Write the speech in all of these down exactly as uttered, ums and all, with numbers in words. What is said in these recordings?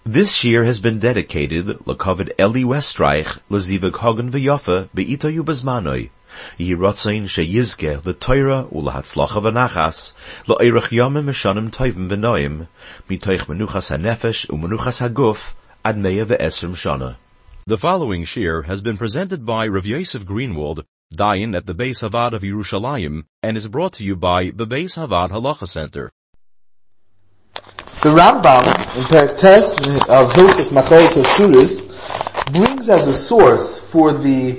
This year has been dedicated L'Kovid Eli Westreich L'Zivug Hagen V'Yofa Be'ito Yubazmanoi Yehi Rotzain Sheyizke L'Toira U'Lahatzlacha V'Nachas L'Oirach Yomim Meshanim Toivim V'Noim Mitoich Menuchas HaNefesh U'Menuchas HaGuf Ad Meya V'Esrim Shana. The following shir has been presented by Rav Yosef Greenwald, Dayan at the Beis Havad of Yerushalayim, and is brought to you by the Beis Havad Halacha Center. The Rambam, in Perek Tes of Hilchos Macharos Asuris, brings as a source for the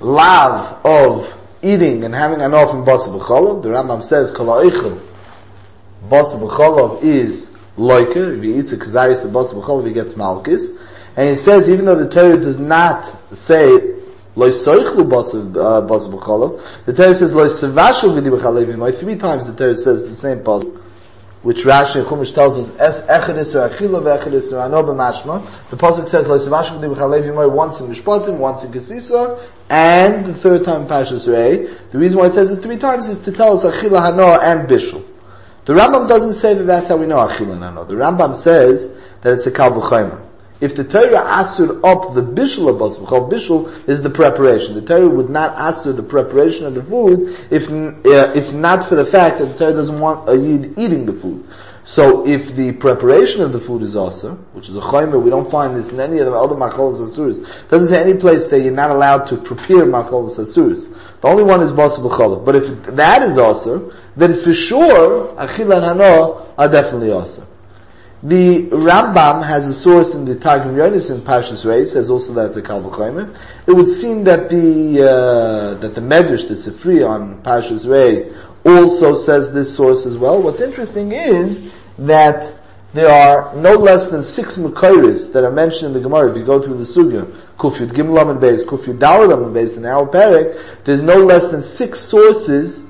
lav of eating and having an from Basa B'Cholov. The Rambam says, Kol ha'ochel Basa B'Cholov is loiker. If he eats a kazayis of Basa B'Cholov, he gets malchus. And he says, even though the Torah does not say Lo soichlu Basa B'Cholov, the Torah says Lo sevashu v'di b'chalevim. Three times the Torah says the same puzzle, which Rashi and Chumash tells us, Es echad isur achila ve'echad isur ano b'mashma. The pasuk says, Lo sevashu v'di b'chalevim, once in Mishpatim, once in Gesisa, and the third time in Parshas Re'eh. The reason why it says it three times is to tell us achila, hano, and bishul. The Rambam doesn't say that that's how we know achila and hano. The Rambam says that it's a kal v'chayma. If the Torah asur up the bishul of Basa B'Cholov, bishul is the preparation. The Torah would not asur the preparation of the food if uh, if not for the fact that the Torah doesn't want a yid eating the food. So if the preparation of the food is asur, which is a chaymer, we don't find this in any of the other macholos asuris. It doesn't say any place that you're not allowed to prepare macholos asuris. The only one is Basa B'Cholov. But if that is asur, then for sure achila and hano are definitely asur. The Rambam has a source in the Targum Yonis in Parshas Re'eh, says also that it's a kal v'chomer. It would seem that the, uh, that the Medrash, the Sifri on Parshas Re'eh, also says this source as well. What's interesting is that there are no less than six Mekayris that are mentioned in the Gemara. If you go through the Sugya, Kufyud Gimel Amud Beis, Kufyud Daled Amud Beis, in our Perek, there's no less than six sources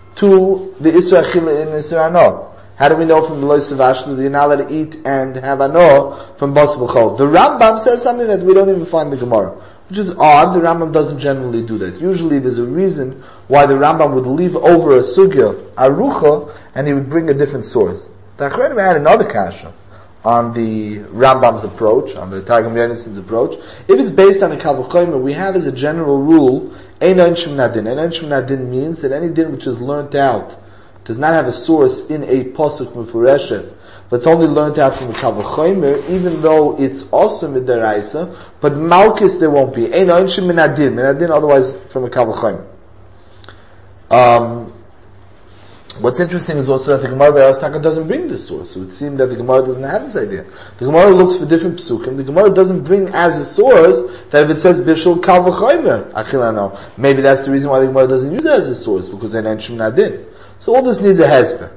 to the Isra Achila in Isra Ano. How do we know from the Lo Sevashlu that you're not allowed to eat and have ano from Basa B'Cholov? The Rambam says something that we don't even find in the Gemara, which is odd. The Rambam doesn't generally do that. Usually there's a reason why the Rambam would leave over a sugya, arucha, and he would bring a different source. The Achronim had another kasha on the Rambam's approach, on the Targum Yonison's approach. If it's based on a kal v'chomer, we have as a general rule, ein onshim nadin. Ein onshim nadin means that any din which is learnt out does not have a source in a pasuk mefureshes, but it's only learned out from the kal v'chomer, even though it's also midaraisa, but malchus there won't be. Ein onshim minadin, minadin otherwise from a kal v'chomer. Um, what's interesting is also that the Gemara Be'eros Taka doesn't bring this source. It would seem that the Gemara doesn't have this idea. The Gemara looks for different psukim. The Gemara doesn't bring as a source that if it says bishul kal v'chomer, achilano, maybe that's the reason why the Gemara doesn't use it as a source, because ein onshim minadin. So all this needs a hezbollah.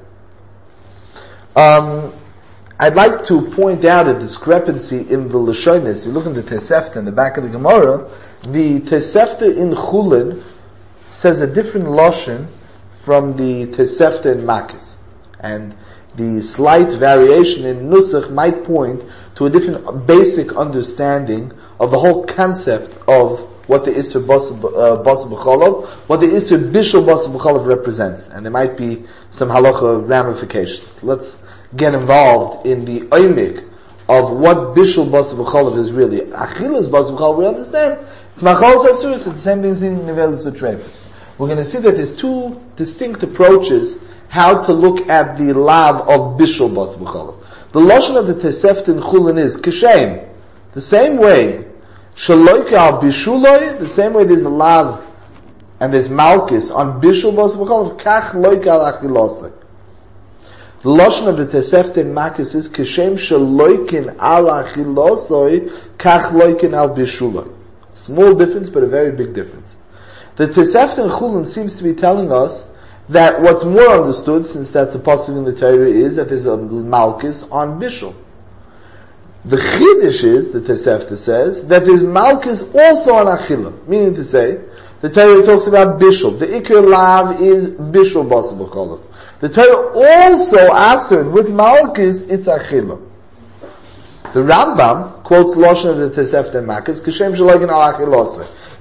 Um, I'd like to point out a discrepancy in the Lashonis. You look in the Tosefta in the back of the Gemara, the Tosefta in Chulin says a different Lashon from the Tosefta in Makis. And the slight variation in Nusach might point to a different basic understanding of the whole concept of what the Isser Basa B'Cholov, what the Isser Bishul Basa B'Cholov represents. And there might be some halacha ramifications. Let's get involved in the oimik of what Bishul Basa B'Cholov is really. Achilas Basa B'Cholov, we understand. It's Machalos Asuris, it's the same thing as in Nevelis Utrefis. We're going to see that there's two distinct approaches how to look at the lav of Bishul Basa B'Cholov. The Lashon of the Tosefta in Chulin is Kishem. The same way Shaloika al bishuloi, the same way there's a lav and there's malchus on bishul basa b'cholov, kach loika al achilosai. The lashon of the Tosefta in Makis is kishem shaloikin al achilosai, kach loikin al bishuloi. Small difference, but a very big difference. The Tosefta in Chulin seems to be telling us that what's more understood, since that's the pasuk in the Torah, is that there's a malchus on bishul. The Chiddush is, the Tosefta says, that there's malchus also on achila. Meaning to say, the Torah talks about bishul. The ikar lav is bishul basa b'cholov. The Torah also answered with malchus, it's achila. The Rambam quotes Lashon of the Tosefta in Makis, Kishem shaloikin al achilosai.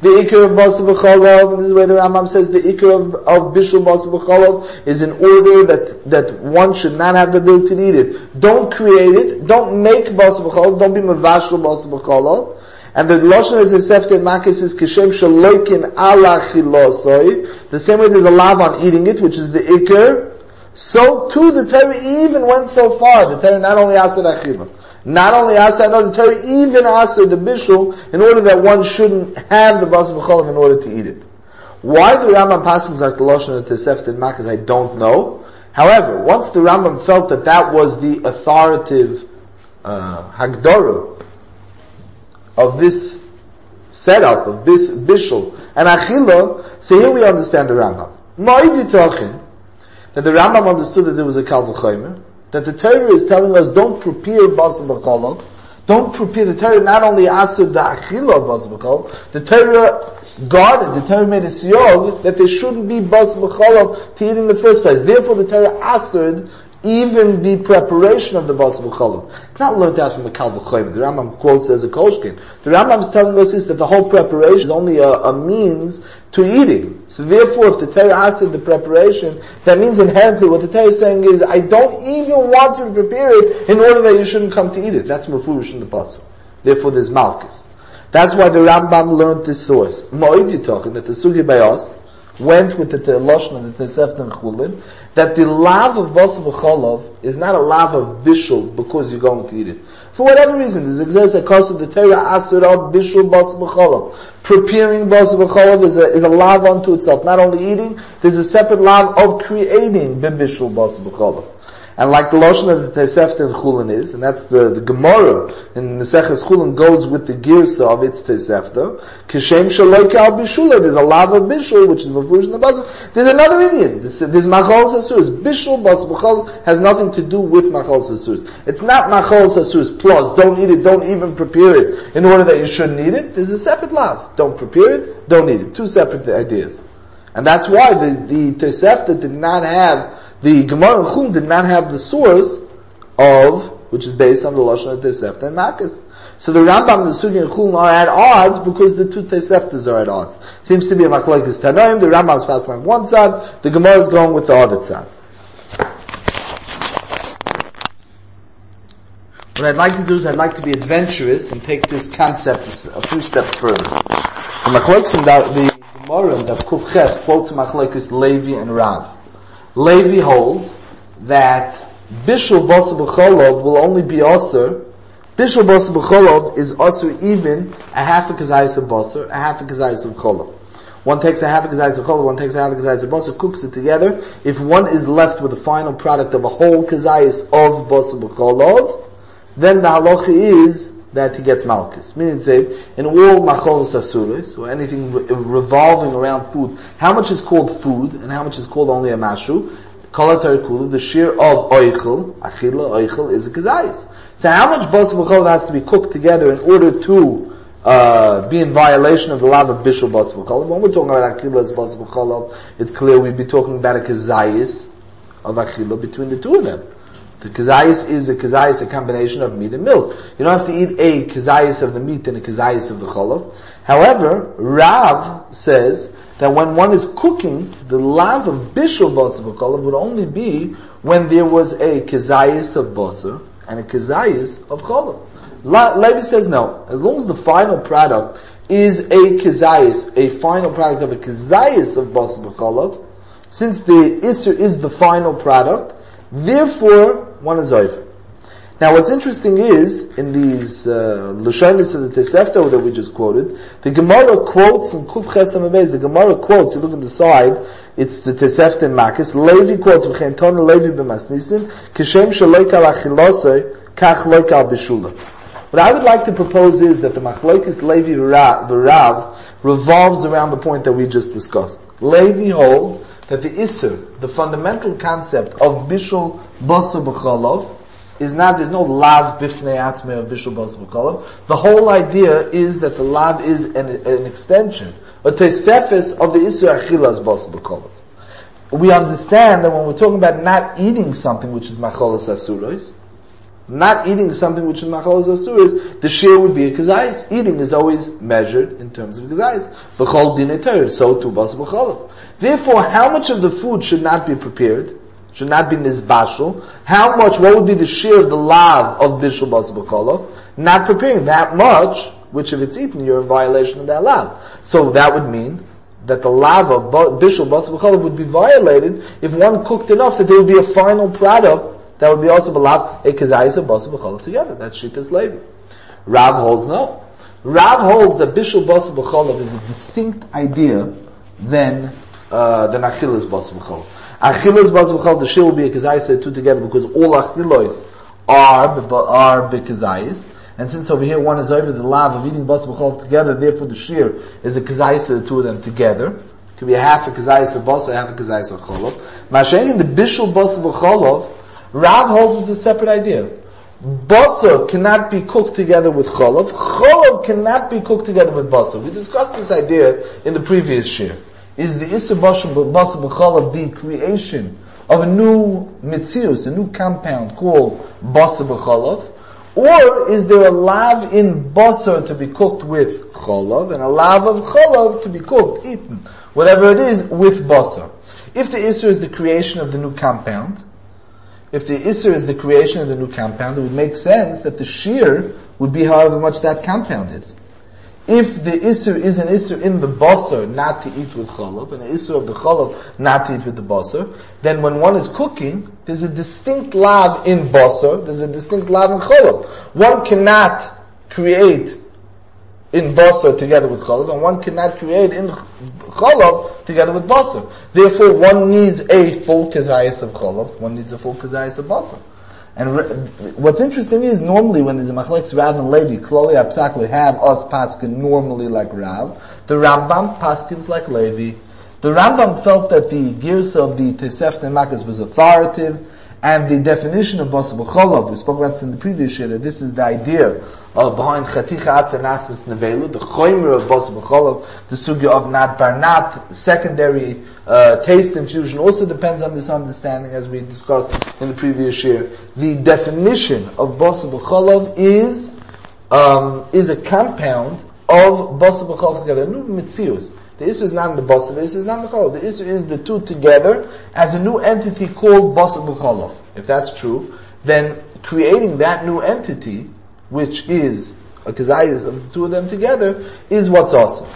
The ikar of basar v'chalav, and this is where the Rambam says the ikar of, of bishul basar v'chalav is in order that, that one should not have the ability to eat it. Don't create it, don't make basar v'chalav, don't be mavashal basar v'chalav. And the Lashon of the Tosefta Makis is Kishem Shaloikin ala chilosoi. The same way there's a lav on eating it, which is the ikar. So too the Torah even went so far. The Torah not only asked achila, not only asked no, the Torah even asked the bishul in order that one shouldn't have the basar v'chalav in order to eat it. Why the Rambam passes like the Lashon of the Tosefta Makis, I don't know. However, once the Rambam felt that that was the authoritative uh, hagdorah of this setup, of this bishul and achila, so here we understand the Rambam. Ma'idi tachin, that the Rambam understood that there was a kal v'chomer, that the Torah is telling us don't prepare basar v'chalav, don't prepare, the Torah not only asur the achila of basar v'chalav, the Torah guarded, the Torah made a siyog that there shouldn't be basar v'chalav to eat in the first place. Therefore the Torah asured even the preparation of the basar v'chalav. It's not learned out from a kal v'chomer. The Rambam quotes as a kolshkin. The Rambam is telling us is that the whole preparation is only a, a means to eating. So therefore, if the Torah asks the preparation, that means inherently what the Torah is saying is, I don't even want you to prepare it in order that you shouldn't come to eat it. That's mefurish in the pasuk. Therefore, there's malchus. That's why the Rambam learned this source. Ma'id Yitochen, that the Sugi Bayos went with the Lashon of the Tosefta and Chulin, that the lav of basar v'chalav is not a lav of bishul because you're going to eat it. For whatever reason, there's exists a cause of the Torah asur al bishul basar v'chalav. Preparing basar v'chalav is a, is a lav unto itself. Not only eating, there's a separate lav of creating bishul basar v'chalav. And like the Lashon of the Tosefta and Chulin is, and that's the, the Gemara in Maseches Chulin goes with the Girsa of its Tosefta, Kishem Shaloika al Bishula, there's a lav of Bishul, which is Mefurish in the Basar. There's another Indian, there's, there's Machal Sasuris. Bishul, Basar V'chalav has nothing to do with Machal Sasuris. It's not Machal Sasuris plus, don't eat it, don't even prepare it in order that you shouldn't eat it. There's a separate lav. Don't prepare it, don't eat it. Two separate ideas. And that's why the, the Tosefta did not have the Gemara and Chum did not have the source of, which is based on the Lashon of Tosefta and Makis. So the Rambam and the Sugi and Chum are at odds because the two Toseftas are at odds. Seems to be a Machlokes Tanoim, the Rambam is passing on one side, the Gemara is going with the other side. What I'd like to do is I'd like to be adventurous and take this concept a few steps further. The Machlokes and the Gemara and the Kuf Ches quotes Machlokes Levi and Rav. Levi holds that bishul basar v'chalav will only be asur. Bishul basar v'chalav is asur even a half a kazayis of basar, a half a kazayis of chalav. One takes a half a kazayis of chalav, one takes a half a kazayis of basar, cooks it together. If one is left with the final product of a whole kazayis of basar v'chalav, then the halacha is that he gets malchus. Meaning, say, in all machol sasuris, or anything re- revolving around food, how much is called food, and how much is called only a mashu? Kolatar kulu, the shear of oichel, achila, oichel, is a kazayis. So how much basar v'chalav has to be cooked together in order to, uh, be in violation of the law of bishul basar v'chalav? When we're talking about achila as basar v'chalav, it's clear we'd be talking about a kazayis of achila between the two of them. The kazayis is a kazayis, a combination of meat and milk. You don't have to eat a kazayis of the meat and a kazayis of the chalav. However, Rav says that when one is cooking, the lav of bishul basar v'chalav would only be when there was a kazayis of basar and a kazayis of chalav. La- Levi says no. As long as the final product is a kazayis, a final product of a kazayis of basar v'chalav, since the isser is the final product, therefore, one is over. Now, what's interesting is, in these, uh, Lashonis of the Tosefta that we just quoted, the Gemara quotes in Kuf Ches Amabez, the Gemara quotes, you look on the side, it's the Tosefta and Makis, Levi quotes, V'chentona Levi b'masnisin, Kishem shaloik al achilosei, kach loik al bishula. What I would like to propose is that the Machlokes Levi v'Rav revolves around the point that we just discussed. Levi holds that the Isser, the fundamental concept of Bishul Basar B'chalav, is not, there's no Lav Bifnei Atzmei of Bishul Basar B'chalav. The whole idea is that the Lav is an, an extension, a Tosefes of the Isser Achilas Basar B'chalav. We understand that when we're talking about not eating something which is Macholas Asuros, not eating something which is machalos asuris, the shear would be a kazayis. Eating is always measured in terms of kazayis. B'chol dinei Torah, so too basa b'cholav. Therefore, how much of the food should not be prepared? Should not be nizbashal. How much, what would be the shear of the lav of bishul basa b'cholav? Not preparing that much, which if it's eaten, you're in violation of that lav. So that would mean that the lav of bishul basa b'cholav would be violated if one cooked enough that there would be a final product that would be also b'lav a kazayis of basa b'cholav together. That's Shitas Levi. Rav holds no. Rav holds that bishul basa b'cholav is a distinct idea than uh, than achilas basa b'cholav. Achilas basa b'cholav, the shear will be a kazayis the two together because all achilos are are b'kazayis. And since over here one is over the lav of eating basa b'cholav together, therefore the shear is a kazayis of the two of them together. It could be a half a kazayis of basa, half a kazayis of cholav. Mashen in the bishul basa b'cholav, Rav holds is a separate idea. Basa cannot be cooked together with cholav. Cholav cannot be cooked together with basa. We discussed this idea in the previous shir. Is the issa basa b'cholav the creation of a new mitzius, a new compound called basa b'cholav? Or is there a lav in basa to be cooked with cholav and a lav of cholav to be cooked, eaten, whatever it is, with basa? If the issa is the creation of the new compound, if the Isser is the creation of the new compound, it would make sense that the shear would be however much that compound is. If the Isser is an Isser in the basar not to eat with cholav, and an Isser of the cholav not to eat with the basar, then when one is cooking, there's a distinct lav in basar, there's a distinct lav in cholav. One cannot create in basar together with cholav, and one cannot create in cholav together with basar. Therefore, one needs a full kazayas of cholav, one needs a full kazayas of basar. And re- what's interesting is, normally when there's a machlekes Rav and Levi, kloli apsak we have us paskin normally like Rav, the Rambam paskins like Levi. The Rambam felt that the gears of the Tosefta Makkos was authoritative, and the definition of basa b'cholav, we spoke about this in the previous year, that this is the idea of behind chaticha atzah nasis nevela, the choimer of basa b'cholav, the sugya of nat bar nat, secondary uh, taste infusion, also depends on this understanding as we discussed in the previous year. The definition of basa b'cholav is um, is a compound of basa b'cholav together, new mitzius. The issue is not in the basa, the issue is not in the cholav. The issue is the two together as a new entity called basa b'cholav. If that's true, then creating that new entity, which is a kazayas of the two of them together, is what's awesome.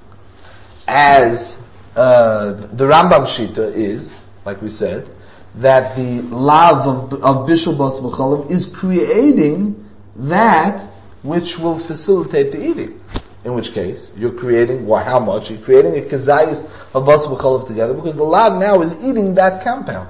As uh, the Rambam Shita is, like we said, that the lav of, of bishul basa b'cholav is creating that which will facilitate the eating. In which case, you're creating, well, how much? You're creating a kazayis of basa b'cholav together, because the lav now is eating that compound.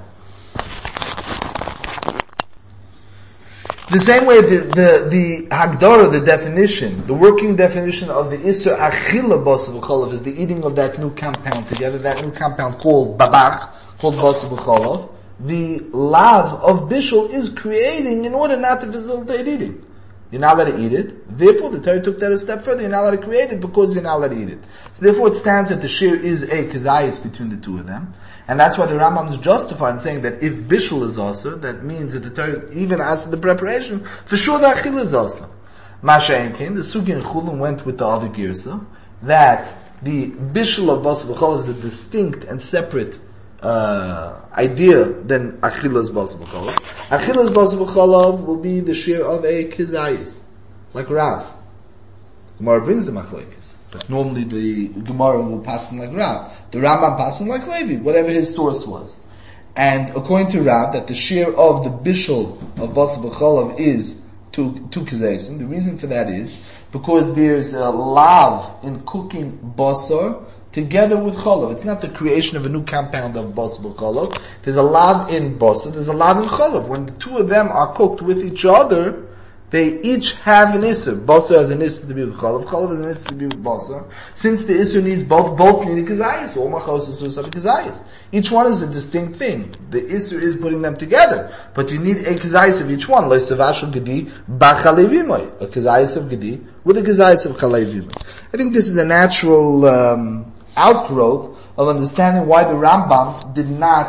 The same way the, the, the Hagdara, the definition, the working definition of the Isser Achila basa b'cholav is the eating of that new compound together, that new compound called babach, called basa b'cholav. The lav of bishul is creating in order not to facilitate eating. You're not allowed to eat it. Therefore, the Torah took that a step further. You're not allowed to create it because you're not allowed to eat it. So therefore, it stands that the shear is a kazayis between the two of them. And that's why the Rambam is justified in saying that if bishul is also, that means that the Torah even asks the preparation, for sure the achil is also. Masha came, the Sugi and Chulun went with the other girsa, that the bishul of basa b'cholav is a distinct and separate Uh, idea than achilas basa b'cholav. Achilas basa b'cholav will be the shear of a kizayis, like Rav. Gemara brings the machlekes, but normally the Gemara will pass him like Rav. The Rambam pass him like Levi, whatever his source was. And according to Rav, that the shear of the bishul of basa b'cholav is two two kizayisim. The reason for that is because there's a lav in cooking basar together with cholav. It's not the creation of a new compound of basa b'cholav. There's a lav in basa, there's a lav in cholav. When the two of them are cooked with each other, they each have an isser. Basa has an isser to be with cholav, cholav has an isser to be with basa. Since the isser needs both, both need a kazayis. All machos issus have a kazayis. Each one is a distinct thing. The isser is putting them together. But you need a kazayis of each one. Lo savashul gedi b'chalevimoy. A kazayis of gedi with a kazayis of chalevimoy. I think this is a natural, um, outgrowth of understanding why the Rambam did not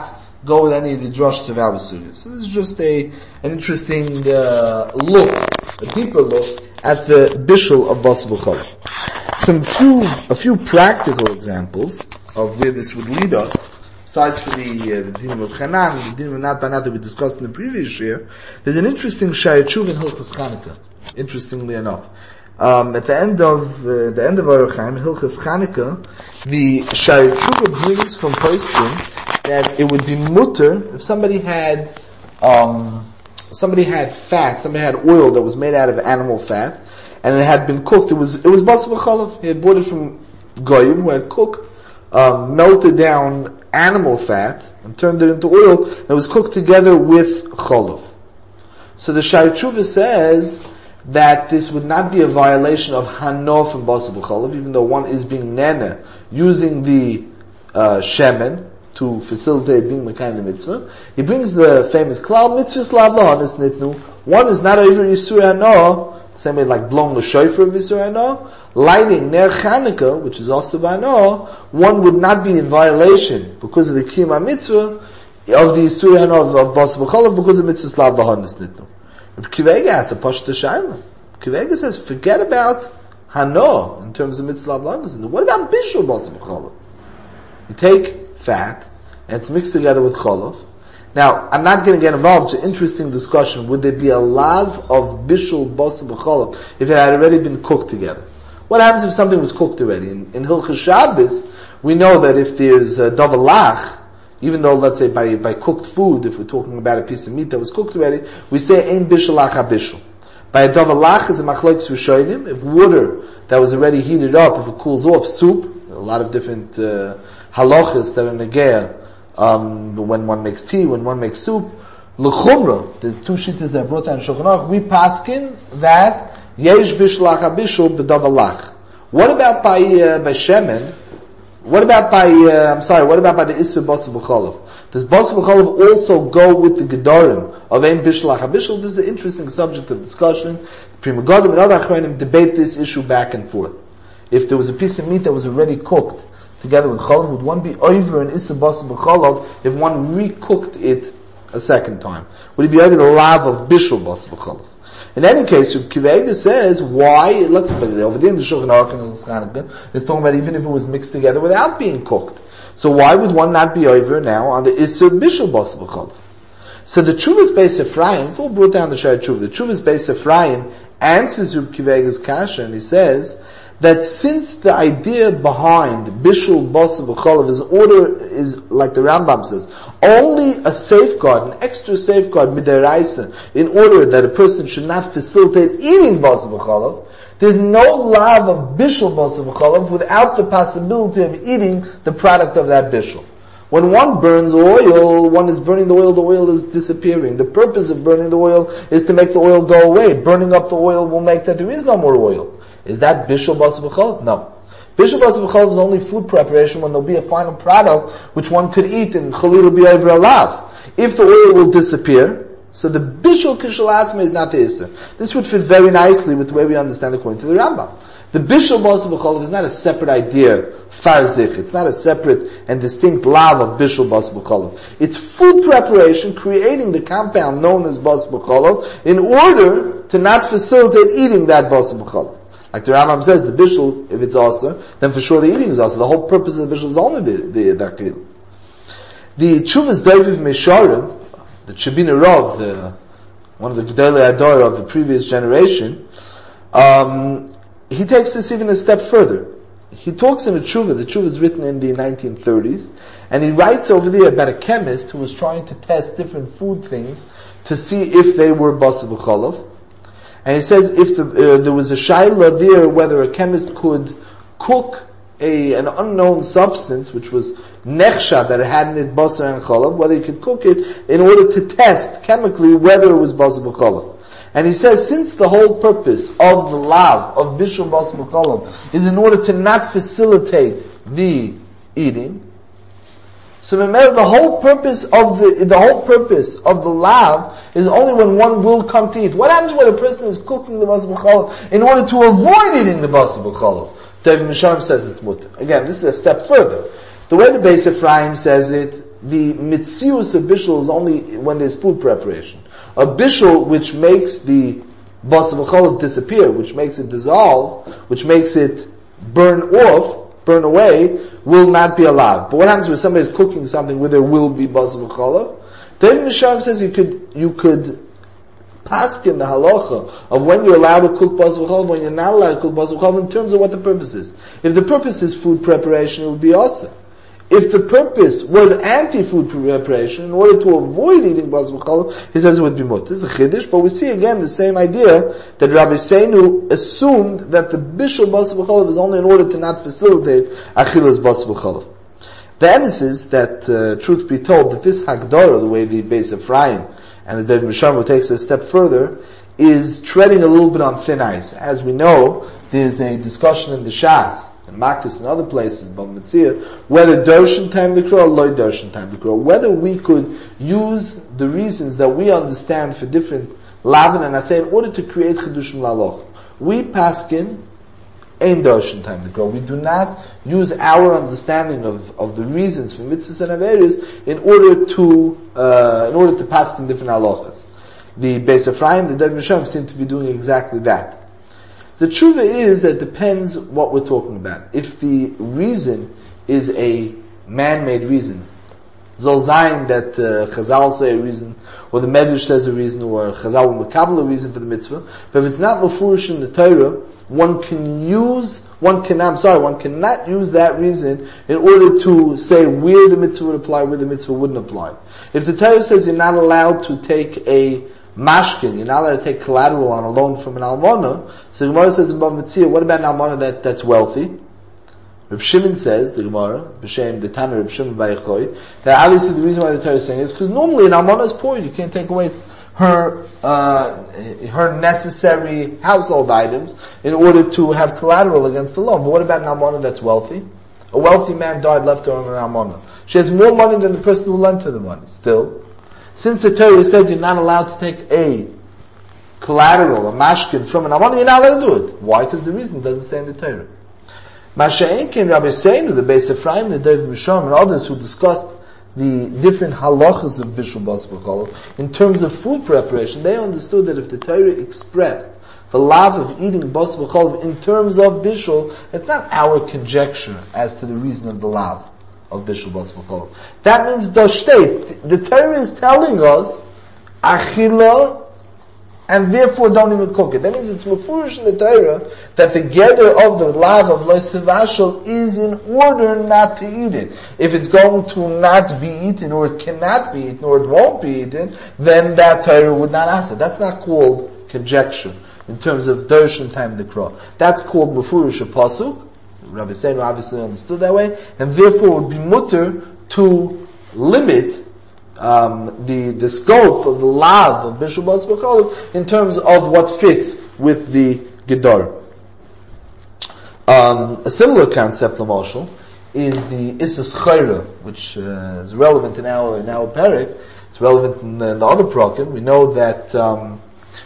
go with any of the drushes of our Surah. So this is just a, an interesting, uh, look, a deeper look at the bishul of Basar B'Cholov. Some few, a few practical examples of where this would lead us, besides for the, uh, the din of Chanan, the din of Nat Banat that we discussed in the previous year, there's an interesting Sha'ar Tshuva in Hilchos Chanukah, interestingly enough. Um, at the end of, uh, the end of Orach Chaim, Hilchos Chanukah, the Sha'ar Tshuva brings from Poskim that it would be mutter if somebody had, um, somebody had fat, somebody had oil that was made out of animal fat, and it had been cooked, it was, it was Basar B'Cholov. He had bought it from Goyim who had cooked, um, melted down animal fat, and turned it into oil, and it was cooked together with Cholov. So the Sha'ar Tshuva says that this would not be a violation of Hano from Basar B'Cholov, even though one is being nana, using the, uh, shemen, to facilitate being Mekayim the mitzvah. He brings the famous klal, mitzvahs lav lahanis nitnu. One is not over Yisur Hano, same way like blowing the shofar of Yisur Hano, lighting Ner Chanukah, which is also Hano, one would not be in violation because of the Kiyum mitzvah of the Yisur Hano of, of Basar B'Cholov because of mitzvahs lav lahanis nitnu. If Kivega has a pashta shayla, Kivega says forget about Hano in terms of mitzvahs lav lahanis nitnu. What about bishul Basar B'Cholov? You take fat, and it's mixed together with cholov. Now, I'm not going to get involved in an interesting discussion. Would there be a lav of bishul basar b'cholov if it had already been cooked together? What happens if something was cooked already? In, in Hilchos Shabbos, we know that if there's a davalach, even though, let's say, by, by cooked food, if we're talking about a piece of meat that was cooked already, we say, ein bishul lach ha-bishul. By a davalach is a machlokes rishonim. If water that was already heated up, if it cools off, soup, a lot of different, uh, halachas that are negea, um, when one makes tea, when one makes soup. L'chumra, there's two shittas that are brought down in Shulchan Aruch. We paskin that yesh bishlach habishul b'davalach. What about by uh, by shemen? What about by uh, I'm sorry? What about by the isur basar b'cholov? Does basar b'cholov also go with the gedarim of ein bishlach habishul? This is an interesting subject of discussion. Pri Megadim and other achronim debate this issue back and forth. If there was a piece of meat that was already cooked together with cholov, would one be over an isur basar b'cholov if one recooked it a second time? Would it be over the lav of bishul basar b'cholov? In any case, Kivega says, why, let's put it over there in the Shulchan Aruch and the Chanukah, it's talking about even if it was mixed together without being cooked. So why would one not be over now on the isur bishul basar b'cholov? So the Tshuvas Beis Ephraim, it's all brought down the Sha'ar Tshuva, the Tshuvas Beis Ephraim answers Reb Kivega's kasha, and he says, that since the idea behind bishul basar b'cholov is order is like the Rambam says, only a safeguard, an extra safeguard midaraisa, in order that a person should not facilitate eating basar b'cholov, there's no lav of bishul basar b'cholov without the possibility of eating the product of that bishul. When one burns oil, one is burning the oil, the oil is disappearing. The purpose of burning the oil is to make the oil go away. Burning up the oil will make that there is no more oil. Is that bishul basar b'cholov? No. Bishul basar b'cholov is only food preparation when there'll be a final product which one could eat and chalil will be over a lav. If the oil will disappear, so the bishul kishul atzma is not the issur. This would fit very nicely with the way we understand according to the Rambam. The bishul basar b'cholov is not a separate idea, farzich. It's not a separate and distinct lav of bishul basar b'cholov. It's food preparation, creating the compound known as basar b'cholov in order to not facilitate eating that basar b'cholov. Like the Rambam says, the bishul, if it's also, then for sure the eating is also. The whole purpose of the bishul is only the, the dakil. The Tshuvas David Mesharim, the Shebina Rav, the, one of the Gedolei Ador of the previous generation, um, he takes this even a step further. He talks in a tshuva, the tshuva is written in the nineteen thirties, and he writes over there about a chemist who was trying to test different food things to see if they were basar b'cholov. And he says if the, uh, there was a shaila there whether a chemist could cook a, an unknown substance which was nechsha that it had in it basar and cholov, whether he could cook it in order to test chemically whether it was basar b'cholov. And he says since the whole purpose of the lav of bishul basar b'cholov is in order to not facilitate the eating, so the whole purpose of the, the whole purpose of the lav is only when one will come to eat. What happens when a person is cooking the basar b'cholov in order to avoid eating the basar b'cholov? David Mesharim says it's mutter. Again, this is a step further. The way the Beis Ephraim says it, the mitzius of bishul is only when there's food preparation. A bishul which makes the basar v'cholav disappear, which makes it dissolve, which makes it burn off, burn away, will not be allowed. But what happens when somebody is cooking something where there will be basar v'cholav? David Misharim says you could, you could paskin the halacha of when you're allowed to cook basar v'cholav, when you're not allowed to cook basar v'cholav in terms of what the purpose is. If the purpose is food preparation, it would be awesome. If the purpose was anti-food preparation, in order to avoid eating basar v'cholav, he says it would be mut. This is a chiddush, but we see again the same idea that Rabbi Seinu assumed that the bishul basar v'cholav is only in order to not facilitate achilas basar v'cholav. The emphasis that, uh, truth be told, that this Hagdara, the way the Beis Ephraim and the David Misharim takes it a step further, is treading a little bit on thin ice. As we know, there's a discussion in the Shas, in Makis and other places, Bava Metzia, whether Darshan time the Kro or Loy Darshan time the Kro, whether we could use the reasons that we understand for different Lavin and Asay in order to create Chidushim Laloch. We paskin Ein Darshan time the Kro. We do not use our understanding of, of the reasons for mitzvahs and averis in order to, uh, in order to paskin different halachas. The Beis Ephraim, the David Misharim seem to be doing exactly that. The tshuva is that it depends what we're talking about. If the reason is a man-made reason, Zol Zayin that uh, Chazal say a reason, or the Medrash says a reason, or Chazal will makabel a reason for the mitzvah, but if it's not mefurish in the Torah, one can use, one can, I'm sorry, one cannot use that reason in order to say where the mitzvah would apply, where the mitzvah wouldn't apply. If the Torah says you're not allowed to take a mashkin, you're not allowed to take collateral on a loan from an almana, so the Gemara says in Bava Metzia, what about an almana that, that's wealthy? Reb Shimon says, the Gemara, B'Shem, the Tanner, Reb Shimon Bayechoy, that obviously the reason why the Torah is saying is because normally an almana is poor, you can't take away her, uh, her necessary household items in order to have collateral against the loan. But what about an almana that's wealthy? A wealthy man died, left her on an almana. She has more money than the person who lent her the money. Still, since the Torah said you're not allowed to take a collateral, a mashkin from an almana, you're not allowed to do it. Why? Because the reason doesn't say in the Torah. Masha'enkin, Rabbi Seinu, the Beis Ephraim, the David Misharim, and others who discussed the different halachas of bishul basar v'cholav, in terms of food preparation, they understood that if the Torah expressed the love of eating basar v'cholav in terms of bishul, it's not our conjecture as to the reason of the love of bishul basar v'cholav. That means dashtei. The Torah is telling us achila, and therefore don't even cook it. That means it's mefurish in the Torah that the gather of the lav of lo sevashal is in order not to eat it. If it's going to not be eaten, or it cannot be eaten, or it won't be eaten, then that Torah would not ask it. That's not called conjecture in terms of darshan time the crow. That's called mefurish a pasuk. Rabbi Seinu obviously understood that way, and therefore it would be mutter to limit Um, the, the scope of the lav of bishul basar v'cholav in terms of what fits with the gedar. Um, a similar concept, L'moshel, is the Issa Schayra, which uh, is relevant in our, in our parak. It's relevant in the, in the other prakim. We know that, um,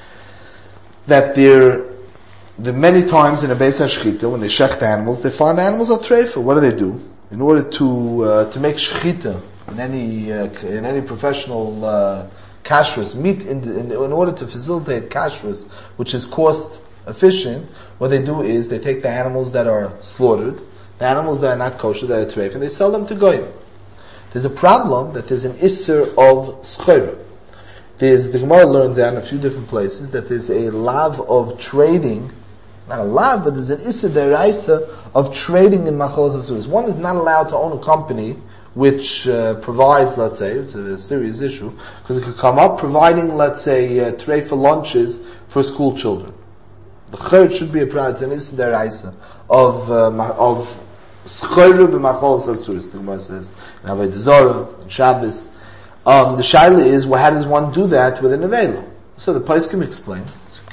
that there, the many times in a Beis HaShchita, when they shech the animals, they find the animals are treifa. What do they do? In order to, uh, to make shchita, in any uh, in any professional uh, kashrus, meat in, the, in, in order to facilitate kashrus, which is cost efficient, what they do is they take the animals that are slaughtered, the animals that are not kosher, that are treif, and they sell them to goyim. There's a problem that there's an isser of schayra. There's, the Gemara learns out in a few different places that there's a lav of trading, not a lav, but there's an isser deraisa of trading in machalos asuros. One is not allowed to own a company which uh, provides, let's say, it's a serious issue, because it could come up providing, let's say, uh, tray for lunches for school children. The chayr should be a pride, and it's their isa of uh, of schayru b'machol sasuris. The Gemara says in Avodah Zarah, in Shabbos. Um, the shaila is, well, how does one do that with an nevela? So the poskim explain. It's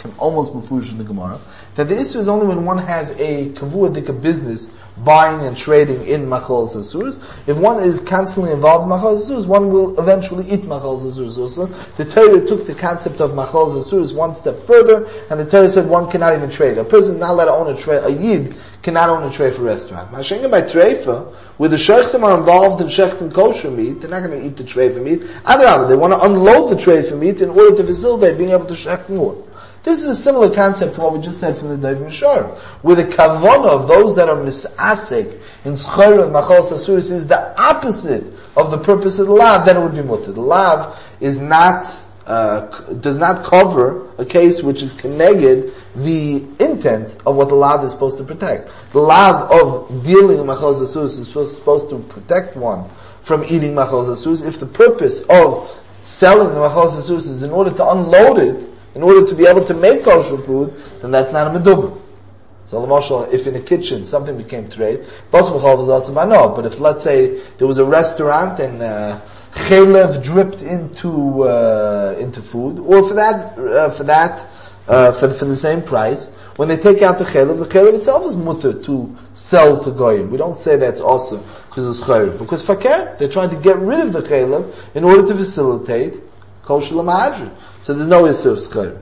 can almost mufurish in the Gemara, that the issue is only when one has a kavuadika business, buying and trading in machol asuras. If one is constantly involved in machol asuras, one will eventually eat machol asuras also. The Torah took the concept of machol asuras one step further, and the Torah said one cannot even trade. A person is not allowed to own a trade, a yid cannot own a tray for a restaurant. Mashenga by treifa, where the shechtim are involved in shechtim kosher meat, they're not going to eat the tray for meat. Otherwise, they want to unload the tray for meat in order to facilitate being able to shech more. This is a similar concept to what we just said from the Dov Mishar, where the kavana of those that are misasek in schor and machol sasuris is the opposite of the purpose of the lav, then it would be mutter. The lav is not, uh, does not cover a case which is connected the intent of what the lav is supposed to protect. The lav of dealing in machol sasuris is supposed, supposed to protect one from eating machol sasuris. If the purpose of selling the machol sasuris is in order to unload it, in order to be able to make kosher food, then that's not a medubah. So, l'mashal, if in a kitchen something became trade, possible chalav is also mano. But if, let's say, there was a restaurant and uh, chalev dripped into uh, into food, or for that uh, for that uh, for for the same price, when they take out the chalev, the chalev itself is mutter to sell to goyim. We don't say that's also because it's chayr, because fakir, they're trying to get rid of the chalev in order to facilitate kosher l'ma'adri. So there's no issue of schar.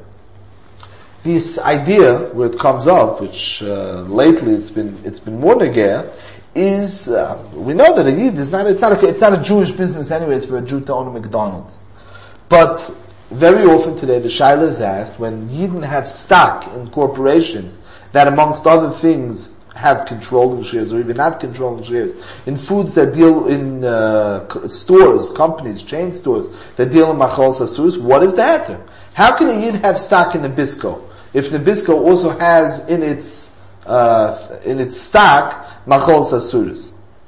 This idea, where it comes up, which uh, lately it's been it's been more negea, is uh, we know that a yid is not it's not a, it's not a Jewish business anyways for a Jew to own a McDonald's, but very often today the shaila is asked when yidden have stock in corporations that, amongst other things, have controlling shares or even not controlling shares in foods that deal in uh, stores, companies, chain stores that deal in machol sasurus. What is the heter? How can a yid have stock in Nabisco if Nabisco also has in its uh, in its stock machol sasurus?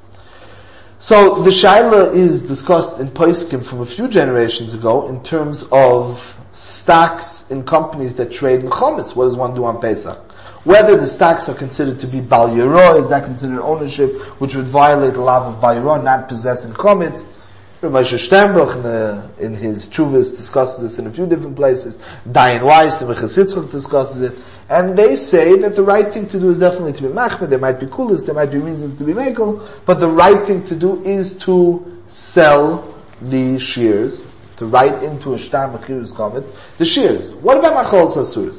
So the shaila is discussed in Poskim from a few generations ago in terms of stocks in companies that trade in chometz. What does one do on Pesach? Whether the stocks are considered to be bal yirah, is that considered ownership, which would violate the law of bal yirah, not possessing chometz. Moshe Sternbruch in, uh, in his Chuvas discusses this in a few different places. Dayan Weiss, the Mechas Yitzchak discusses it. And they say that the right thing to do is definitely to be machmed. There might be kulas, there might be reasons to be mekel, but the right thing to do is to sell the shears, to write into a shtar mechirus chometz, the shears. What about machol sasuris?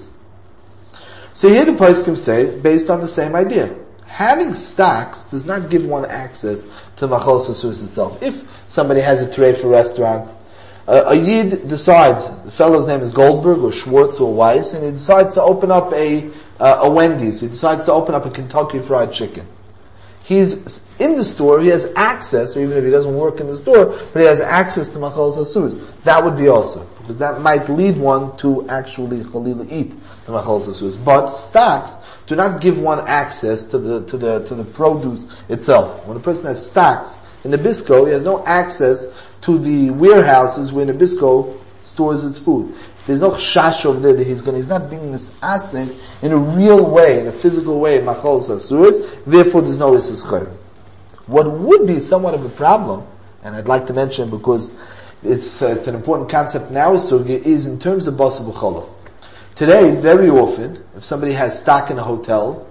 So here the poskim say, based on the same idea, having stocks does not give one access to machol sasuris itself. If somebody has a tray for a restaurant, uh, a yid decides, the fellow's name is Goldberg or Schwartz or Weiss, and he decides to open up a uh, a Wendy's. He decides to open up a Kentucky Fried Chicken. He's in the store, he has access, or even if he doesn't work in the store, but he has access to machol sasuris. That would be also, because that might lead one to actually chalila eat the machol sasuris. But stocks do not give one access to the to the to the produce itself. When a person has stocks in Nabisco, he has no access to the warehouses where Nabisco stores its food. There's no chash over there that he's going. He's not being this asset in a real way, in a physical way, in machol sasuris. Therefore, there's no isus. What would be somewhat of a problem, and I'd like to mention because it's uh, it's an important concept now, is in terms of basa b'cholov. Today, very often, if somebody has stock in a hotel,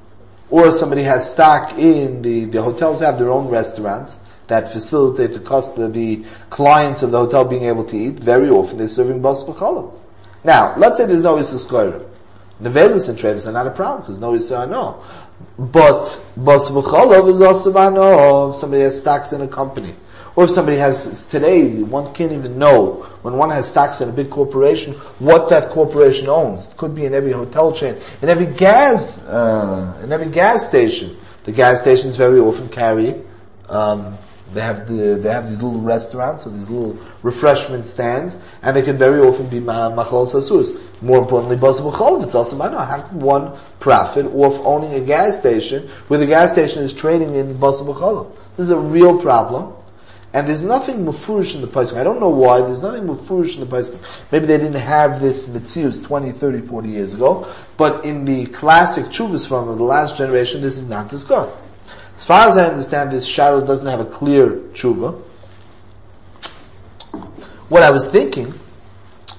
or somebody has stock in the, the hotels have their own restaurants that facilitate the cost of the clients of the hotel being able to eat, very often they're serving bas b'cholov. Now, let's say there's no Issa Skora. Nevelis and traders are not a problem, because no Issa no. But bas b'cholov is also no. If somebody has stocks in a company, or if somebody has, today, one can't even know, when one has stocks in a big corporation, what that corporation owns. It could be in every hotel chain, in every gas, uh, in every gas station. The gas stations very often carry, um, they have the, they have these little restaurants, or these little refreshment stands, and they can very often be machol sasuris. More importantly, basa b'cholov, it's also mano. How can one profit off owning a gas station, where the gas station is trading in basa b'cholov? This is a real problem. And there's nothing mufurish in the Pesach. I don't know why, there's nothing mufurish in the Pesach. Maybe they didn't have this mitzius twenty, thirty, forty years ago, but in the classic chuvas from the last generation, this is not discussed. As far as I understand, this Shiloh doesn't have a clear tshuva. What I was thinking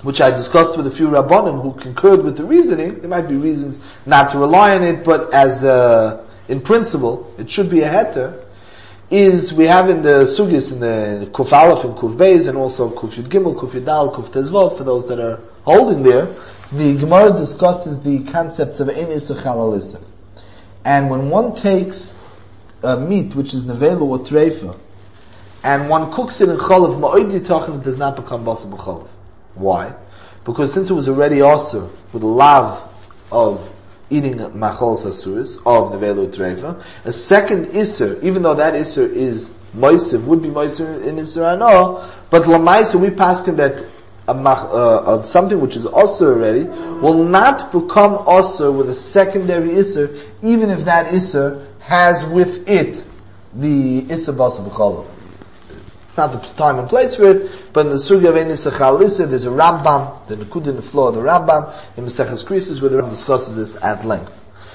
which I discussed with a few Rabbanim who concurred with the reasoning. There might be reasons not to rely on it, but as uh, in principle, it should be a heter. Is we have in the sugis in the Kuf Aleph and Kuf Beis, and also Kuf Yud Gimel, Kuf Yud Dal, Kuf Tezvov, for those that are holding there, the Gemara discusses the concepts of Ein Isser Chalal Isser. And when one takes a meat which is nevela or treifa, and one cooks it in chalav, ma'od yitachin, it does not become basar b'chalav. Why? Because since it was already asur with a lav of eating machol sasuris of nevela or treifa, a second isser, even though that isser is moisiv, would be moisiv in isser ano, but lamaisa we paskin that a mach, uh, something which is asur already will not become asur with a secondary isser, even if that isser has with it the isser basar b'chalav. It's not the time and place for it, but in the sugya of Ein Isser Chalal Isser, there's a Rambam, the Nekud in the floor of the Rambam, in Maseches Krisis, where the Rambam discusses this at length.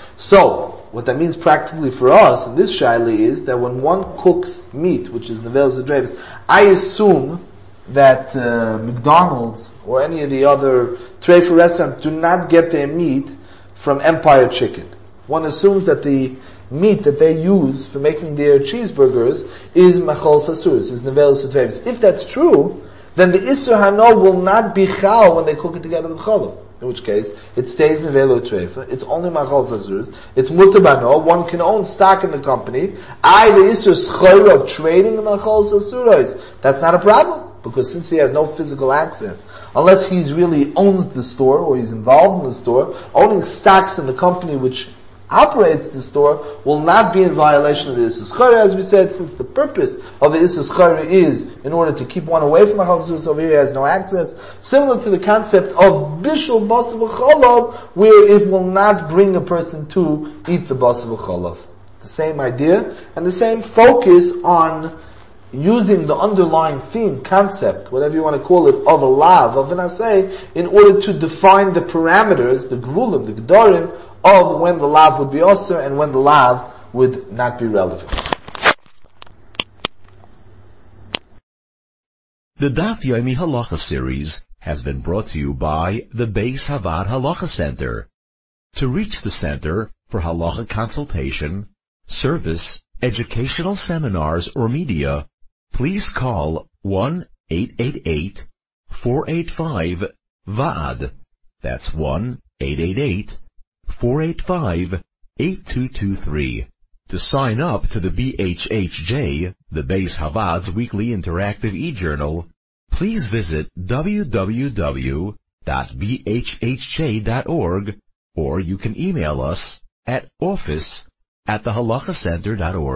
So, what that means practically for us in this shaila is that when one cooks meat, which is nevelas adrevis, I assume that uh, McDonald's or any of the other treifa restaurants do not get their meat from Empire Chicken. One assumes that the meat that they use for making their cheeseburgers is machol sasuris, is nevelas adrevis. If that's true, then the Isser Hano will not be chal when they cook it together with chalav. In which case, it stays nevelo treifa, it's only machol sasuris, it's mutabano, one can own stock in the company. I, the Isser Schor of trading in machol sasuris, that's not a problem, because since he has no physical access, unless he's really owns the store, or he's involved in the store, owning stocks in the company which operates the store will not be in violation of the Issur Schora, as we said, since the purpose of the Issur Schora is in order to keep one away from Machal Sasuris, over here he has no access, similar to the concept of Bishul Basar V'Cholav, where it will not bring a person to eat the Basar V'Cholav. The same idea, and the same focus on using the underlying theme, concept, whatever you want to call it, of a lav, of an asay, in order to define the parameters, the gvulim, the gedarim, of when the lav would be osir and when the lav would not be relevant. The Daf Yomi Halacha series has been brought to you by the Beis Havad Halacha Center. To reach the center for halacha consultation, service, educational seminars, or media, please call one eight eight eight, four eight five, V A D. That's one eight eight eight, four eight five, eight two two three. To sign up to the B H H J, the Beis Havad's weekly interactive e-journal, please visit w w w dot b h h j dot org, or you can email us at office at the halacha center dot org.